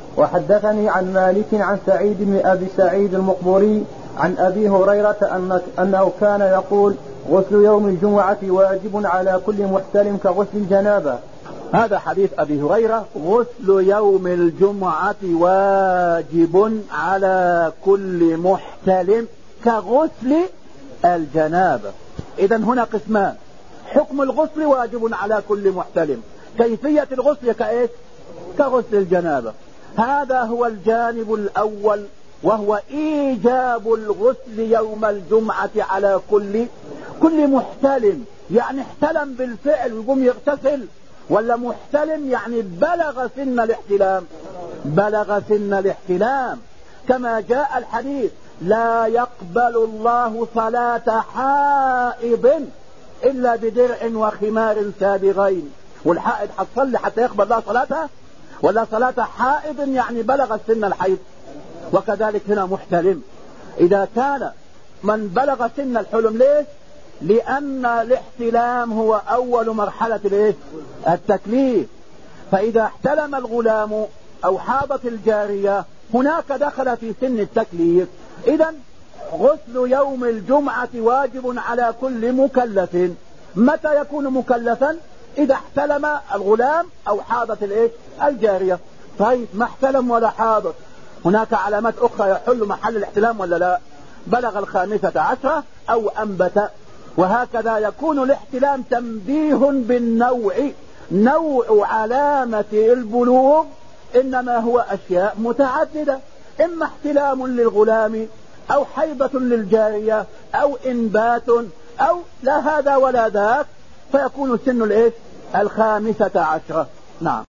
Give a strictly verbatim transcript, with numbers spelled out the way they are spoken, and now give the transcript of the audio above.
وحدثني عن مالك عن سعيد بن أبي سعيد المقبوري عن أبي هريرة أنه كان يقول غسل يوم الجمعة واجب على كل محتلم كغسل الجنابة. هذا حديث أبي هريرة: غسل يوم الجمعة واجب على كل محتلم كغسل الجنابة. إذن هنا قسمان: حكم الغسل واجب على كل محتلم، كيفية الغسل كإيش؟ كغسل الجنابة. هذا هو الجانب الأول، وهو إيجاب الغسل يوم الجمعة على كل كل محتلم. يعني احتلم بالفعل ويقوم يغتسل، ولا محتلم يعني بلغ سن الاحتلام؟ بلغ سن الاحتلام، كما جاء الحديث: لا يقبل الله صلاة حائض إلا بدرع وخمار سابغين. والحائض حتصلي حتى يقبل الله صلاتها؟ ولا صلاة حائض يعني بلغ سن الحيض؟ وكذلك هنا محتلم. إذا كان من بلغ سن الحلم، ليش؟ لأن الاحتلام هو أول مرحلة الايه؟ التكليف. فإذا احتلم الغلام أو حاضت الجارية هناك دخل في سن التكليف. إذن غسل يوم الجمعة واجب على كل مكلف. متى يكون مكلفا؟ إذا احتلم الغلام أو حاضت الايه؟ الجارية. طيب ما احتلم ولا حاضت، هناك علامات أخرى يحل محل الاحتلام ولا لا؟ بلغ الخامسة عشرة أو أنبت. وهكذا يكون الاحتلام تنبيه بالنوع. نوع علامة البلوغ إنما هو أشياء متعددة: إما احتلام للغلام، أو حيضة للجارية، أو إنبات، أو لا هذا ولا ذاك، فيكون سن الايه؟ الخامسة عشرة. نعم.